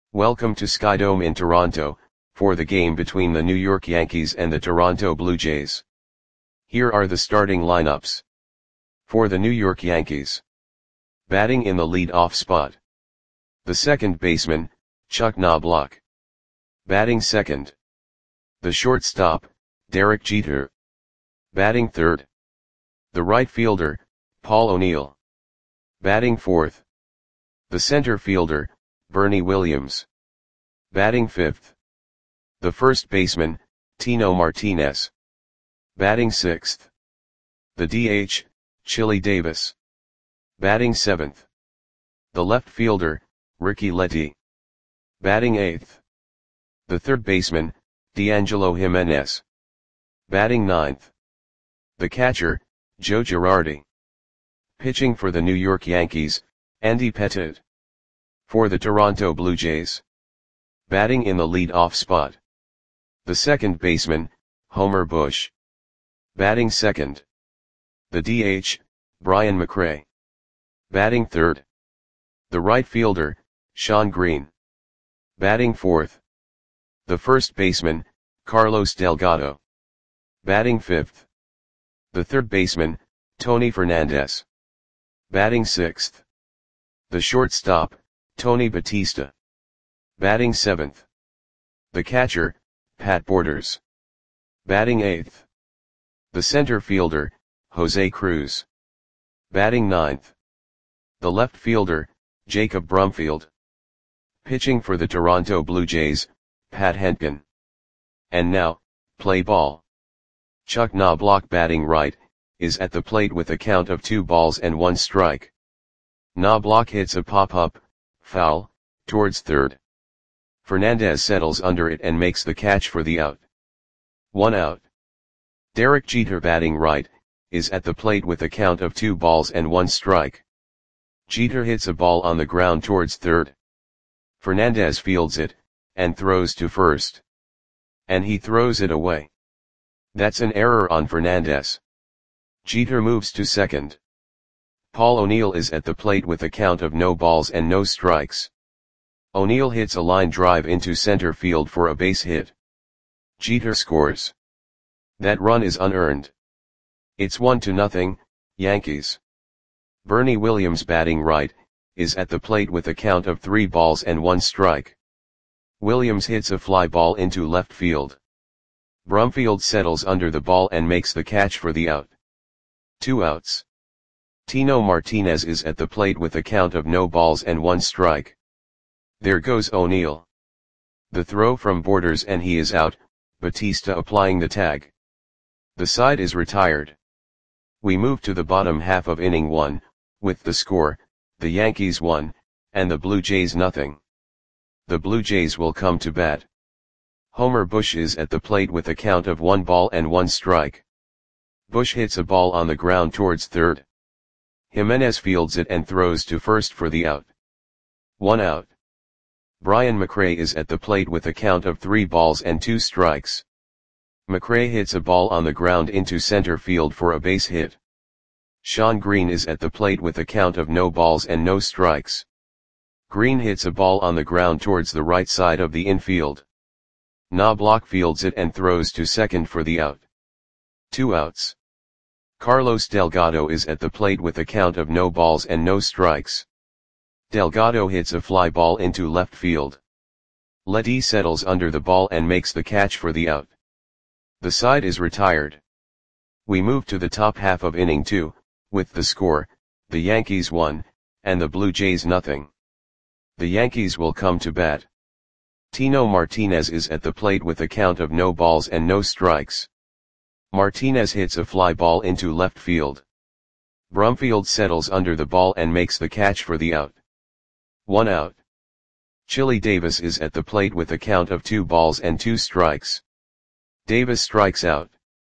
Welcome to Skydome in Toronto, for the game between the New York Yankees and the Toronto Blue Jays. Here are the starting lineups. For the New York Yankees. Batting in the lead-off spot. The second baseman, Chuck Knobloch. Batting second. The shortstop, Derek Jeter. Batting third. The right fielder, Paul O'Neill. Batting fourth. The center fielder, Bernie Williams. Batting fifth. The first baseman, Tino Martinez. Batting sixth. The DH, Chili Davis. Batting seventh. The left fielder, Ricky Letty. Batting eighth. The third baseman, D'Angelo Jimenez. Batting ninth. The catcher, Joe Girardi. Pitching for the New York Yankees, Andy Pettitte. For the Toronto Blue Jays. Batting in the lead-off spot. The second baseman, Homer Bush. Batting second. The DH, Brian McRae. Batting third. The right fielder, Shawn Green. Batting fourth. The first baseman, Carlos Delgado. Batting fifth. The third baseman, Tony Fernandez. Batting sixth. The shortstop, Tony Batista. Batting seventh. The catcher, Pat Borders. Batting eighth. The center fielder, Jose Cruz. Batting ninth. The left fielder, Jacob Brumfield. Pitching for the Toronto Blue Jays, Pat Hentgen. And now, play ball. Chuck Knobloch batting right, is at the plate with a count of 2 balls and 1 strike. Knobloch hits a pop-up, foul, towards third. Fernandez settles under it and makes the catch for the out. 1 out. Derek Jeter batting right, is at the plate with a count of 2 balls and 1 strike. Jeter hits a ball on the ground towards third. Fernandez fields it, and throws to first. And he throws it away. That's an error on Fernandez. Jeter moves to second. Paul O'Neill is at the plate with a count of no balls and no strikes. O'Neill hits a line drive into center field for a base hit. Jeter scores. That run is unearned. It's 1-0, Yankees. Bernie Williams batting right, is at the plate with a count of 3 balls and 1 strike. Williams hits a fly ball into left field. Brumfield settles under the ball and makes the catch for the out. 2 outs. Tino Martinez is at the plate with a count of no balls and 1 strike. There goes O'Neill. The throw from Borders and he is out, Batista applying the tag. The side is retired. We move to the bottom half of inning 1, with the score, the Yankees 1, and the Blue Jays nothing. The Blue Jays will come to bat. Homer Bush is at the plate with a count of 1 ball and 1 strike. Bush hits a ball on the ground towards third. Jimenez fields it and throws to first for the out. 1 out. Brian McRae is at the plate with a count of 3 balls and 2 strikes. McRae hits a ball on the ground into center field for a base hit. Shawn Green is at the plate with a count of no balls and no strikes. Green hits a ball on the ground towards the right side of the infield. Knobloch fields it and throws to second for the out. 2 outs. Carlos Delgado is at the plate with a count of no balls and no strikes. Delgado hits a fly ball into left field. Letty settles under the ball and makes the catch for the out. The side is retired. We move to the top half of inning 2, with the score, the Yankees 1, and the Blue Jays nothing. The Yankees will come to bat. Tino Martinez is at the plate with a count of no balls and no strikes. Martinez hits a fly ball into left field. Brumfield settles under the ball and makes the catch for the out. 1 out. Chili Davis is at the plate with a count of 2 balls and 2 strikes. Davis strikes out.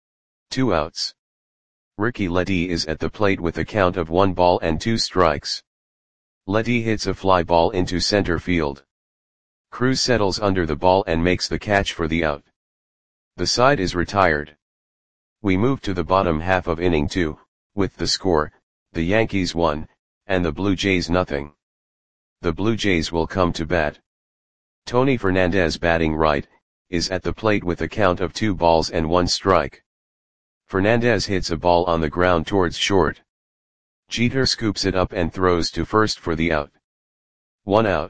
2 outs. Ricky Letty is at the plate with a count of 1 ball and 2 strikes. Letty hits a fly ball into center field. Cruz settles under the ball and makes the catch for the out. The side is retired. We move to the bottom half of inning 2, with the score, the Yankees 1, and the Blue Jays nothing. The Blue Jays will come to bat. Tony Fernandez, batting right, is at the plate with a count of 2 balls and 1 strike. Fernandez hits a ball on the ground towards short. Jeter scoops it up and throws to first for the out. 1 out.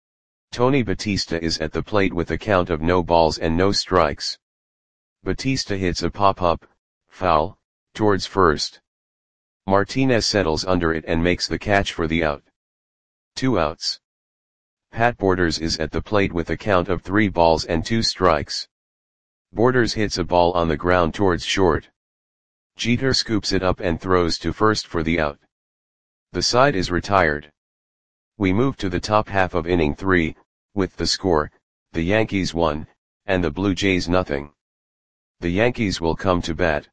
Tony Batista is at the plate with a count of no balls and no strikes. Batista hits a pop-up, foul, towards first. Martinez settles under it and makes the catch for the out. 2 outs. Pat Borders is at the plate with a count of 3 balls and 2 strikes. Borders hits a ball on the ground towards short. Jeter scoops it up and throws to first for the out. The side is retired. We move to the top half of inning 3, with the score, the Yankees 1, and the Blue Jays nothing. The Yankees will come to bat.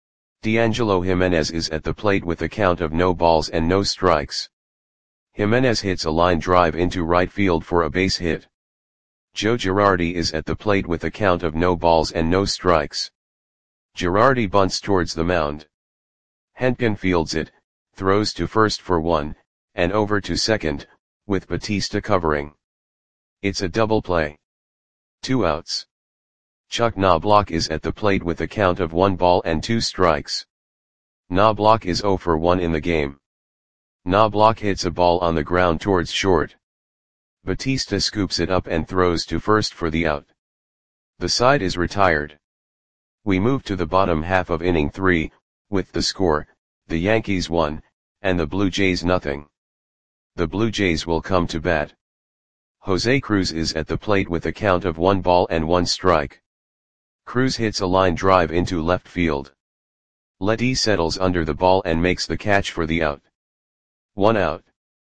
D'Angelo Jimenez is at the plate with a count of no balls and no strikes. Jimenez hits a line drive into right field for a base hit. Joe Girardi is at the plate with a count of no balls and no strikes. Girardi bunts towards the mound. Hentgen fields it, throws to first for 1, and over to second, with Batista covering. It's a double play. 2 outs. Chuck Knobloch is at the plate with a count of 1 ball and 2 strikes. Knobloch is 0 for 1 in the game. Knobloch hits a ball on the ground towards short. Batista scoops it up and throws to first for the out. The side is retired. We move to the bottom half of inning 3, with the score, the Yankees 1, and the Blue Jays nothing. The Blue Jays will come to bat. Jose Cruz is at the plate with a count of 1 ball and 1 strike. Cruz hits a line drive into left field. Letty settles under the ball and makes the catch for the out. 1 out.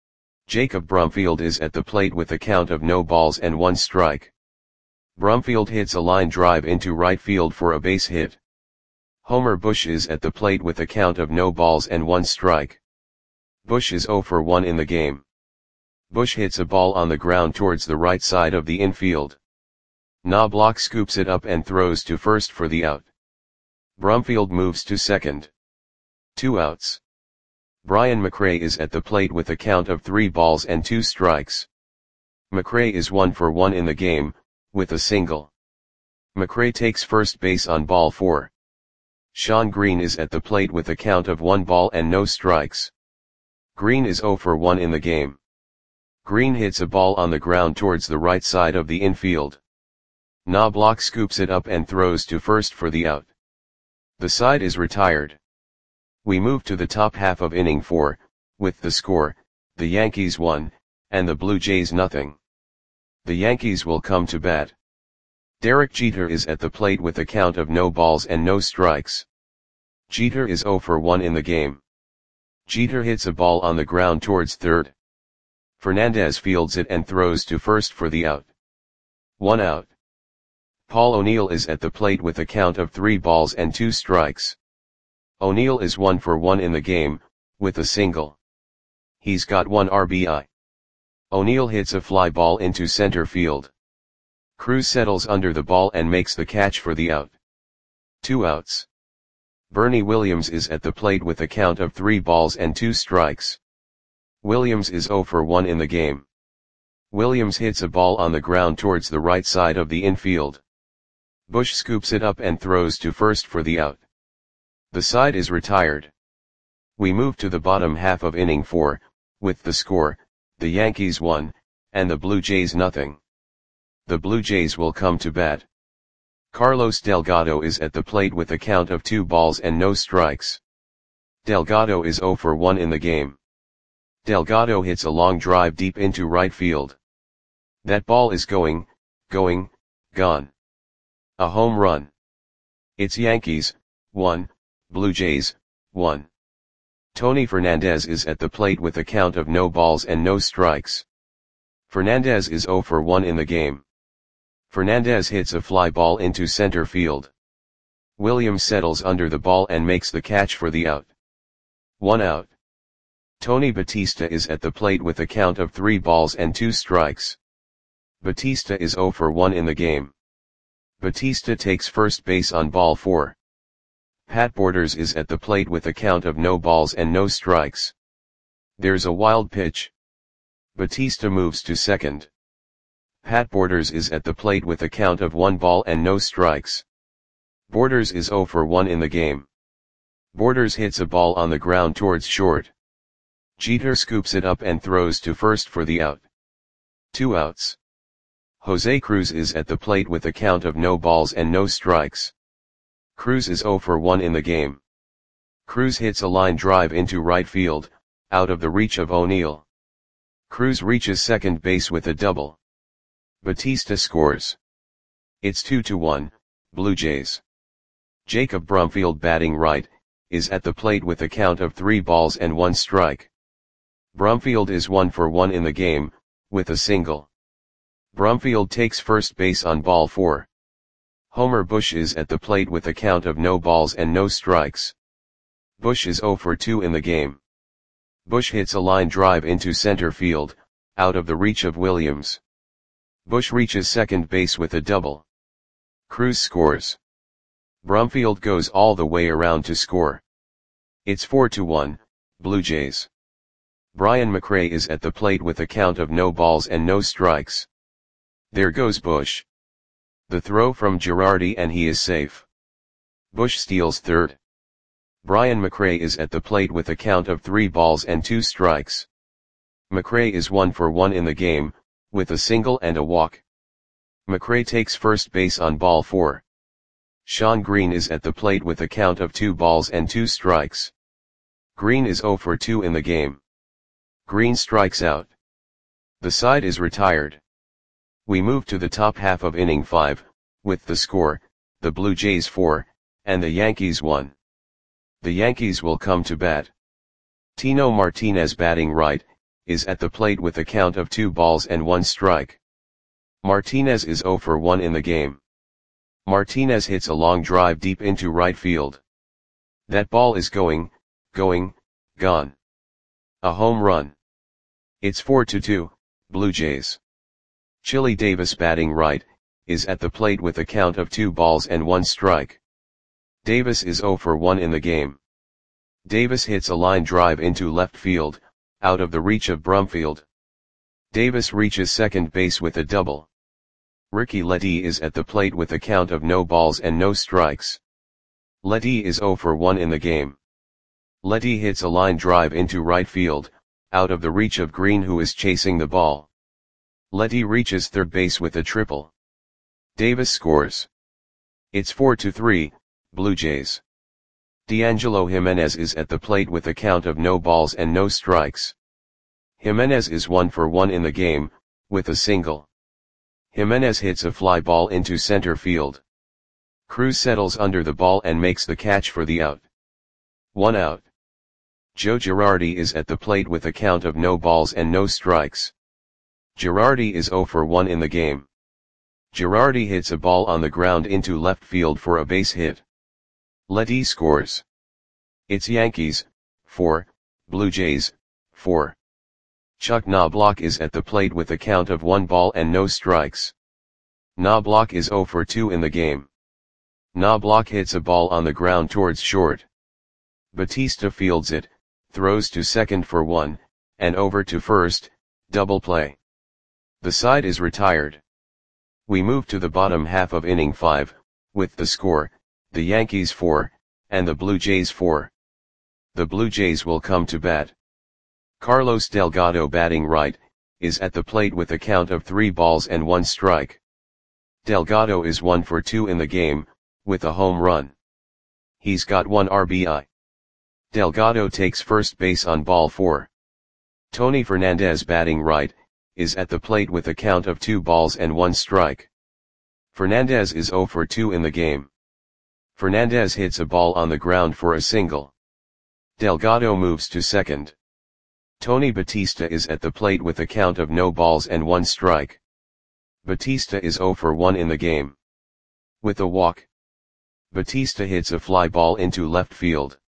Jacob Brumfield is at the plate with a count of no balls and 1 strike. Brumfield hits a line drive into right field for a base hit. Homer Bush is at the plate with a count of no balls and 1 strike. Bush is 0 for 1 in the game. Bush hits a ball on the ground towards the right side of the infield. Knobloch scoops it up and throws to first for the out. Brumfield moves to second. 2 outs. Brian McRae is at the plate with a count of 3 balls and 2 strikes. McRae is 1 for 1 in the game, with a single. McRae takes first base on ball 4. Sean Green is at the plate with a count of 1 ball and no strikes. Green is 0 for 1 in the game. Green hits a ball on the ground towards the right side of the infield. Knobloch scoops it up and throws to first for the out. The side is retired. We move to the top half of inning 4, with the score, the Yankees 1, and the Blue Jays nothing. The Yankees will come to bat. Derek Jeter is at the plate with a count of no balls and no strikes. Jeter is 0 for 1 in the game. Jeter hits a ball on the ground towards third. Fernandez fields it and throws to first for the out. 1 out. Paul O'Neill is at the plate with a count of 3 balls and 2 strikes. O'Neill is 1 for 1 in the game, with a single. He's got 1 RBI. O'Neill hits a fly ball into center field. Cruz settles under the ball and makes the catch for the out. 2 outs. Bernie Williams is at the plate with a count of 3 balls and 2 strikes. Williams is 0 for 1 in the game. Williams hits a ball on the ground towards the right side of the infield. Bush scoops it up and throws to first for the out. The side is retired. We move to the bottom half of inning 4, with the score, the Yankees 1, and the Blue Jays nothing. The Blue Jays will come to bat. Carlos Delgado is at the plate with a count of 2 balls and no strikes. Delgado is 0 for 1 in the game. Delgado hits a long drive deep into right field. That ball is gone. A home run. It's Yankees, 1, Blue Jays, 1. Tony Fernandez is at the plate with a count of no balls and no strikes. Fernandez is 0 for 1 in the game. Fernandez hits a fly ball into center field. Williams settles under the ball and makes the catch for the out. 1 out. Tony Batista is at the plate with a count of 3 balls and 2 strikes. Batista is 0 for 1 in the game. Batista takes first base on ball 4. Pat Borders is at the plate with a count of no balls and no strikes. There's a wild pitch. Batista moves to second. Pat Borders is at the plate with a count of 1 ball and no strikes. Borders is 0 for 1 in the game. Borders hits a ball on the ground towards short. Jeter scoops it up and throws to first for the out. 2 outs. Jose Cruz is at the plate with a count of no balls and no strikes. Cruz is 0 for 1 in the game. Cruz hits a line drive into right field, out of the reach of O'Neill. Cruz reaches second base with a double. Batista scores. It's 2-1, Blue Jays. Jacob Brumfield, batting right, is at the plate with a count of 3 balls and 1 strike. Brumfield is 1 for 1 in the game, with a single. Brumfield takes first base on ball 4. Homer Bush is at the plate with a count of no balls and no strikes. Bush is 0 for 2 in the game. Bush hits a line drive into center field, out of the reach of Williams. Bush reaches second base with a double. Cruz scores. Brumfield goes all the way around to score. It's 4-1, Blue Jays. Brian McRae is at the plate with a count of no balls and no strikes. There goes Bush. The throw from Girardi and he is safe. Bush steals third. Brian McRae is at the plate with a count of 3 balls and 2 strikes. McRae is 1 for 1 in the game, with a single and a walk. McRae takes first base on ball 4. Shawn Green is at the plate with a count of 2 balls and 2 strikes. Green is 0 for 2 in the game. Green strikes out. The side is retired. We move to the top half of inning 5, with the score, the Blue Jays 4, and the Yankees 1. The Yankees will come to bat. Tino Martinez, batting right, is at the plate with a count of 2 balls and 1 strike. Martinez is 0 for 1 in the game. Martinez hits a long drive deep into right field. That ball is gone. A home run. It's 4-2, Blue Jays. Chili Davis, batting right, is at the plate with a count of 2 balls and 1 strike. Davis is 0 for 1 in the game. Davis hits a line drive into left field, out of the reach of Brumfield. Davis reaches second base with a double. Ricky Letty is at the plate with a count of no balls and no strikes. Letty is 0 for 1 in the game. Letty hits a line drive into right field, out of the reach of Green, who is chasing the ball. Letty reaches third base with a triple. Davis scores. It's 4-3, Blue Jays. D'Angelo Jimenez is at the plate with a count of no balls and no strikes. Jimenez is 1 for 1 in the game, with a single. Jimenez hits a fly ball into center field. Cruz settles under the ball and makes the catch for the out. 1 out. Joe Girardi is at the plate with a count of no balls and no strikes. Girardi is 0 for 1 in the game. Girardi hits a ball on the ground into left field for a base hit. Letty scores. It's Yankees 4, Blue Jays 4. Chuck Knobloch is at the plate with a count of 1 ball and no strikes. Knobloch is 0 for 2 in the game. Knobloch hits a ball on the ground towards short. Batista fields it, throws to second for 1, and over to first, double play. The side is retired. We move to the bottom half of inning 5, with the score, the Yankees 4, and the Blue Jays 4. The Blue Jays will come to bat. Carlos Delgado, batting right, is at the plate with a count of 3 balls and 1 strike. Delgado is 1 for 2 in the game, with a home run. He's got 1 RBI. Delgado takes first base on ball 4. Tony Fernandez, batting right, is at the plate with a count of 2 balls and 1 strike. Fernandez is 0 for 2 in the game. Fernandez hits a ball on the ground for a single. Delgado moves to second. Tony Batista is at the plate with a count of no balls and 1 strike. Batista is 0 for 1 in the game. With a walk. Batista hits a fly ball into left field.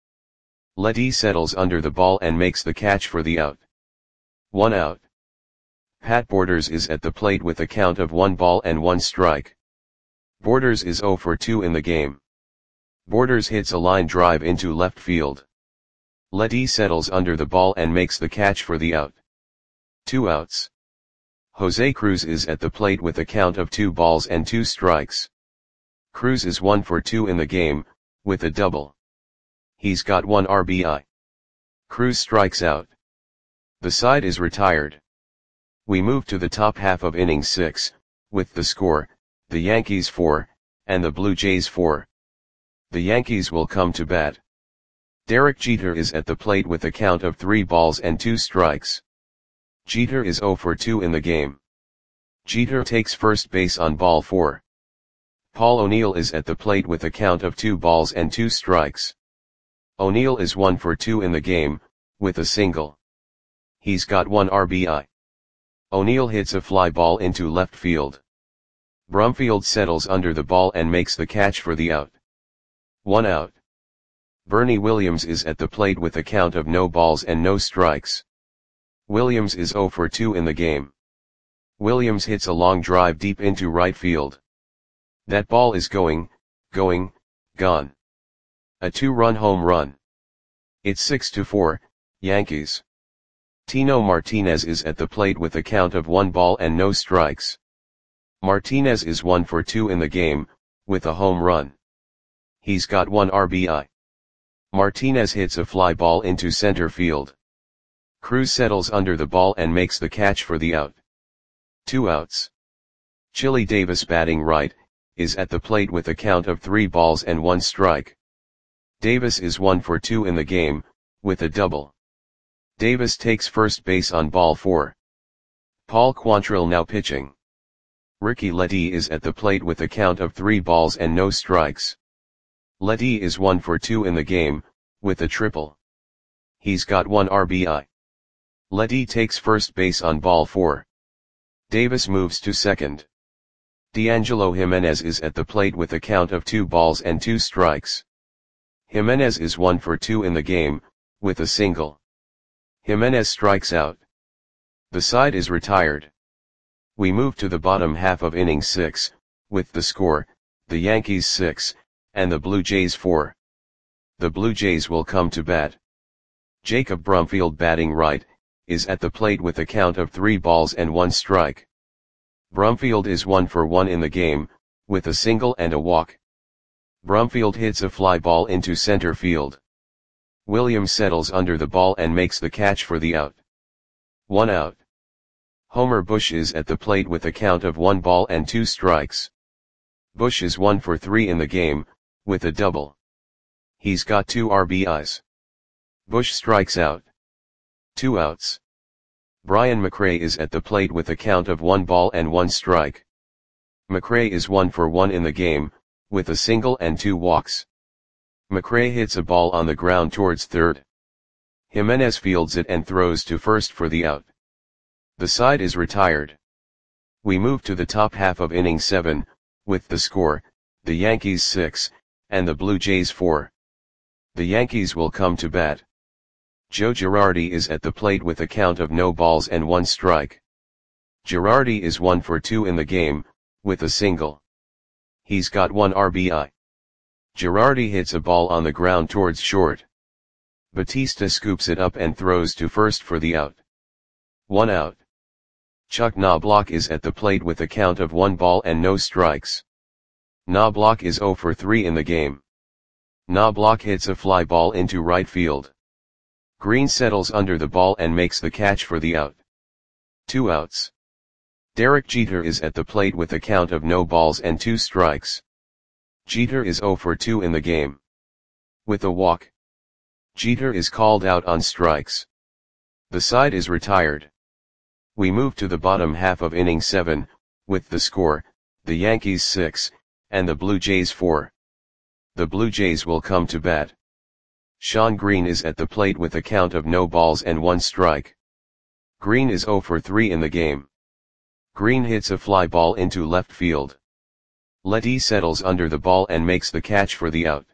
Letty settles under the ball and makes the catch for the out. 1 out. Pat Borders is at the plate with a count of 1 ball and 1 strike. Borders is 0 for 2 in the game. Borders hits a line drive into left field. Letty settles under the ball and makes the catch for the out. 2 outs. Jose Cruz is at the plate with a count of 2 balls and 2 strikes. Cruz is 1 for 2 in the game, with a double. He's got 1 RBI. Cruz strikes out. The side is retired. We move to the top half of inning 6, with the score, the Yankees 4, and the Blue Jays 4. The Yankees will come to bat. Derek Jeter is at the plate with a count of 3 balls and 2 strikes. Jeter is 0 for 2 in the game. Jeter takes first base on ball 4. Paul O'Neill is at the plate with a count of 2 balls and 2 strikes. O'Neill is 1 for 2 in the game, with a single. He's got 1 RBI. O'Neill hits a fly ball into left field. Brumfield settles under the ball and makes the catch for the out. 1 out. Bernie Williams is at the plate with a count of no balls and no strikes. Williams is 0 for 2 in the game. Williams hits a long drive deep into right field. That ball is gone. A 2-run home run. It's 6-4, Yankees. Tino Martinez is at the plate with a count of 1 ball and no strikes. Martinez is 1 for 2 in the game, with a home run. He's got 1 RBI. Martinez hits a fly ball into center field. Cruz settles under the ball and makes the catch for the out. 2 outs. Chili Davis, batting right, is at the plate with a count of 3 balls and 1 strike. Davis is 1 for 2 in the game, with a double. Davis takes first base on ball 4. Paul Quantrill now pitching. Ricky Ledee is at the plate with a count of 3 balls and no strikes. Ledee is 1 for 2 in the game, with a triple. He's got 1 RBI. Ledee takes first base on ball 4. Davis moves to second. D'Angelo Jimenez is at the plate with a count of 2 balls and 2 strikes. Jimenez is 1 for 2 in the game, with a single. Jimenez strikes out. The side is retired. We move to the bottom half of inning 6, with the score, the Yankees 6, and the Blue Jays 4. The Blue Jays will come to bat. Jacob Brumfield, batting right, is at the plate with a count of 3 balls and 1 strike. Brumfield is 1 for 1 in the game, with a single and a walk. Brumfield hits a fly ball into center field. Williams settles under the ball and makes the catch for the out. 1 out. Homer Bush is at the plate with a count of 1 ball and 2 strikes. Bush is 1 for 3 in the game, with a double. He's got 2 RBIs. Bush strikes out. 2 outs. Brian McRae is at the plate with a count of 1 ball and 1 strike. McRae is 1 for 1 in the game, with a single and 2 walks. McRae hits a ball on the ground towards third. Jimenez fields it and throws to first for the out. The side is retired. We move to the top half of inning 7, with the score, the Yankees 6, and the Blue Jays 4. The Yankees will come to bat. Joe Girardi is at the plate with a count of no balls and 1 strike. Girardi is 1 for 2 in the game, with a single. He's got 1 RBI. Girardi hits a ball on the ground towards short. Batista scoops it up and throws to first for the out. 1 out. Chuck Knobloch is at the plate with a count of 1 ball and no strikes. Knobloch is 0 for 3 in the game. Knobloch hits a fly ball into right field. Green settles under the ball and makes the catch for the out. 2 outs. Derek Jeter is at the plate with a count of no balls and 2 strikes. Jeter is 0 for 2 in the game. With a walk. Jeter is called out on strikes. The side is retired. We move to the bottom half of inning 7, with the score, the Yankees 6, and the Blue Jays 4. The Blue Jays will come to bat. Shawn Green is at the plate with a count of no balls and 1 strike. Green is 0 for 3 in the game. Green hits a fly ball into left field. Ledee settles under the ball and makes the catch for the out.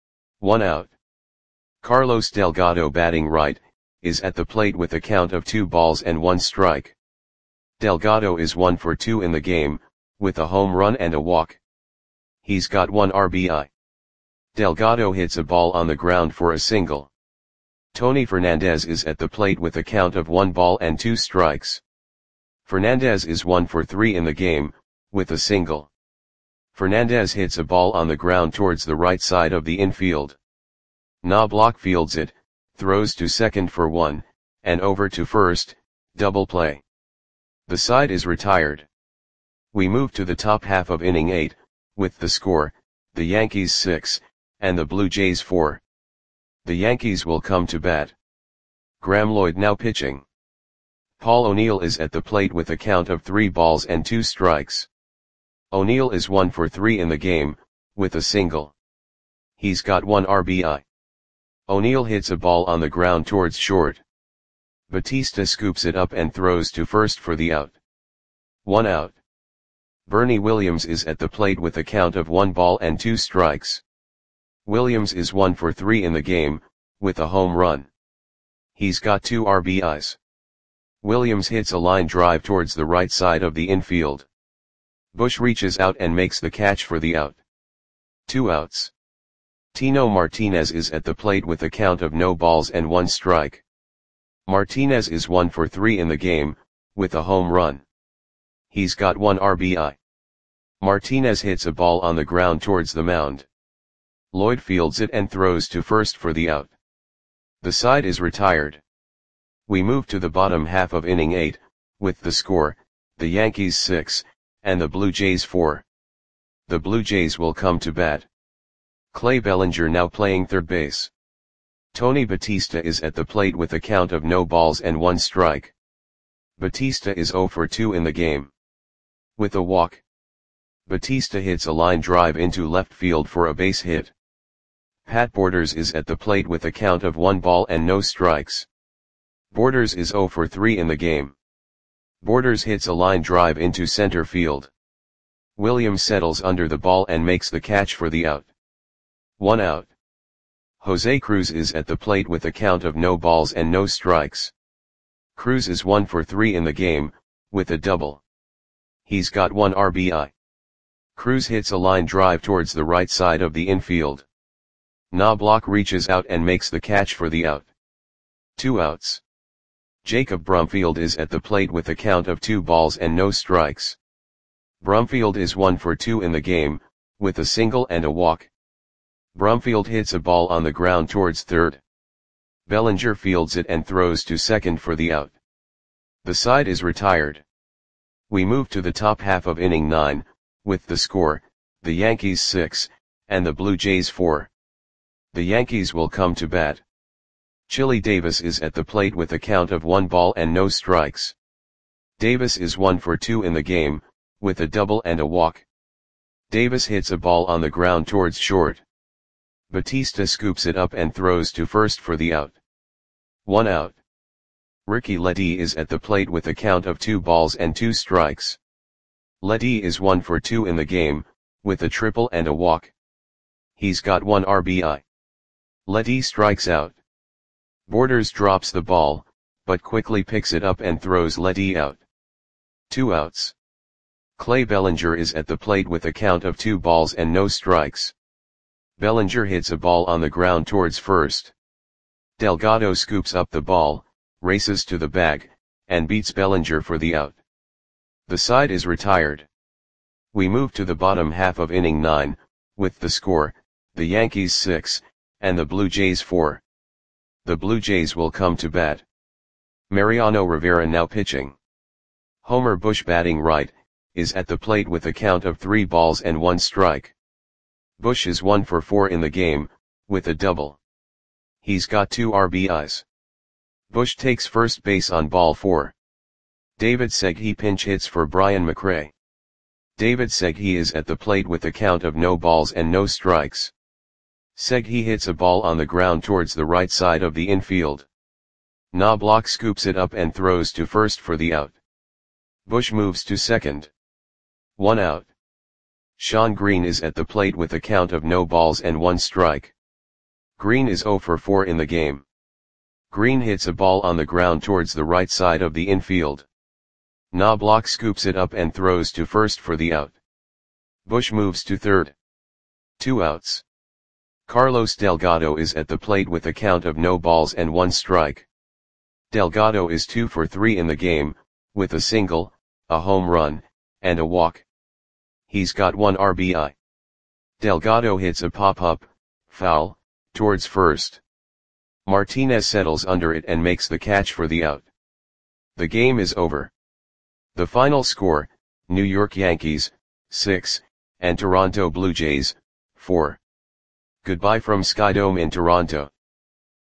1 out. Carlos Delgado, batting right, is at the plate with a count of 2 balls and 1 strike. Delgado is 1 for 2 in the game, with a home run and a walk. He's got 1 RBI. Delgado hits a ball on the ground for a single. Tony Fernandez is at the plate with a count of 1 ball and 2 strikes. Fernandez is 1 for 3 in the game, with a single. Fernandez hits a ball on the ground towards the right side of the infield. Knobloch fields it, throws to second for 1, and over to first, double play. The side is retired. We move to the top half of inning 8, with the score, the Yankees 6, and the Blue Jays 4. The Yankees will come to bat. Graeme Lloyd now pitching. Paul O'Neill is at the plate with a count of 3 balls and 2 strikes. O'Neill is 1 for 3 in the game, with a single. He's got 1 RBI. O'Neill hits a ball on the ground towards short. Batista scoops it up and throws to first for the out. 1 out. Bernie Williams is at the plate with a count of 1 ball and 2 strikes. Williams is 1 for 3 in the game, with a home run. He's got 2 RBIs. Williams hits a line drive towards the right side of the infield. Bush reaches out and makes the catch for the out. 2 outs. Tino Martinez is at the plate with a count of no balls and 1 strike. Martinez is 1 for 3 in the game, with a home run. He's got 1 RBI. Martinez hits a ball on the ground towards the mound. Lloyd fields it and throws to first for the out. The side is retired. We move to the bottom half of inning 8, with the score, the Yankees 6, and the Blue Jays 4. The Blue Jays will come to bat. Clay Bellinger now playing third base. Tony Batista is at the plate with a count of no balls and 1 strike. Batista is 0 for 2 in the game. With a walk. Batista hits a line drive into left field for a base hit. Pat Borders is at the plate with a count of 1 ball and no strikes. Borders is 0 for 3 in the game. Borders hits a line drive into center field. Williams settles under the ball and makes the catch for the out. 1 out. Jose Cruz is at the plate with a count of no balls and no strikes. Cruz is 1 for 3 in the game, with a double. He's got 1 RBI. Cruz hits a line drive towards the right side of the infield. Knobloch reaches out and makes the catch for the out. 2 outs. Jacob Brumfield is at the plate with a count of 2 balls and no strikes. Brumfield is 1 for 2 in the game, with a single and a walk. Brumfield hits a ball on the ground towards third. Bellinger fields it and throws to second for the out. The side is retired. We move to the top half of inning 9, with the score, the Yankees 6, and the Blue Jays 4. The Yankees will come to bat. Chili Davis is at the plate with a count of 1 ball and no strikes. Davis is 1 for 2 in the game, with a double and a walk. Davis hits a ball on the ground towards short. Batista scoops it up and throws to first for the out. 1 out. Ricky Ledee is at the plate with a count of 2 balls and 2 strikes. Ledee is 1 for 2 in the game, with a triple and a walk. He's got 1 RBI. Ledee strikes out. Borders drops the ball, but quickly picks it up and throws Ledee out. 2 outs. Clay Bellinger is at the plate with a count of 2 balls and no strikes. Bellinger hits a ball on the ground towards first. Delgado scoops up the ball, races to the bag, and beats Bellinger for the out. The side is retired. We move to the bottom half of inning 9, with the score, the Yankees 6, and the Blue Jays 4. The Blue Jays will come to bat. Mariano Rivera now pitching. Homer Bush batting right, is at the plate with a count of 3 balls and 1 strike. Bush is 1 for 4 in the game, with a double. He's got 2 RBIs. Bush takes first base on ball 4. David Segui pinch hits for Brian McRae. David Segui is at the plate with a count of no balls and no strikes. Segui hits a ball on the ground towards the right side of the infield. Knobloch scoops it up and throws to first for the out. Bush moves to second. 1 out. Sean Green is at the plate with a count of no balls and 1 strike. Green is 0 for 4 in the game. Green hits a ball on the ground towards the right side of the infield. Knobloch scoops it up and throws to first for the out. Bush moves to third. 2 outs. Carlos Delgado is at the plate with a count of no balls and 1 strike. Delgado is 2 for 3 in the game, with a single, a home run, and a walk. He's got 1 RBI. Delgado hits a pop-up, foul, towards first. Martinez settles under it and makes the catch for the out. The game is over. The final score, New York Yankees, 6, and Toronto Blue Jays, 4. Goodbye from Skydome in Toronto.